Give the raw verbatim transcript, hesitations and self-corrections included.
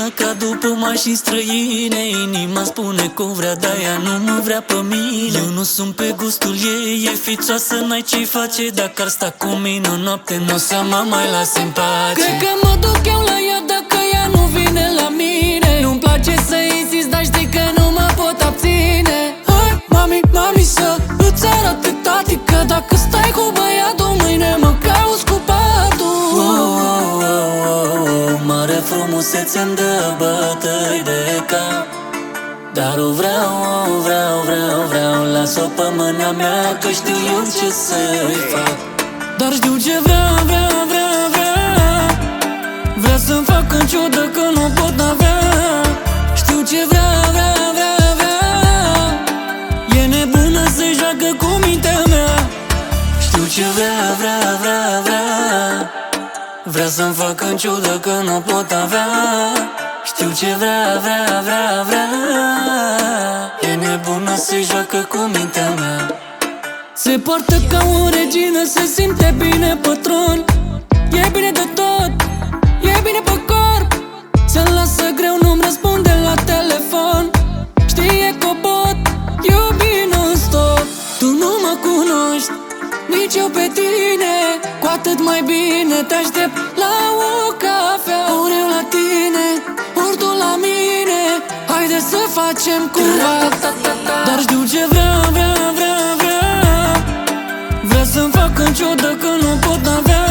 ca după mașini străine. Inima spune că vrea, dar ea nu mă vrea pe mine. Eu nu sunt pe gustul ei, e fițoasă, n-ai ce-i face. Dacă ar sta cu mine o noapte, n-o să mă mai lase în pace. Cred că mă duc eu la ea dacă ea nu vine la mine. Nu-mi place să insist, dar știi că nu mă pot abține. Hai, mami, mami, să îți arate tati că dacă stai cu băiatul, mâine mă cauți cu patul. Oh, oh, oh, oh, oh, mare frumusețe-mi dă bătăi de cap, dar o vreau, o vreau, vreau, vreau. Las-o pe mâna mea că știu eu ce să-i fac. Dar știu ce vrea, vrea, vrea, vrea. Vrea să-mi fac în ciudă că nu pot avea. Știu ce vrea, vrea, vrea, vrea. E nebună, se joacă cu mintea mea. Știu ce vrea, vrea, vrea, vrea. Vrea să-mi fac în ciudă că nu pot avea. Știu ce vrea, vrea, vrea, vrea. E nebună, se joacă cu mintea mea. Se poartă ca o regină, se simte bine pe tron. E bine de tot, e bine pe corp. Se lasă greu, nu-mi răspunde la telefon. Știe că pot iubi non-stop. Tu nu mă cunoști, nici eu pe tine. Cu atât mai bine te aștept la o cafea. Ori eu la tine, ori tu la mine. Haide să facem cumva. Dar știu ce vrea, vrea, vrea, vrea. Vrea să-mi fac în ciudă că nu pot avea.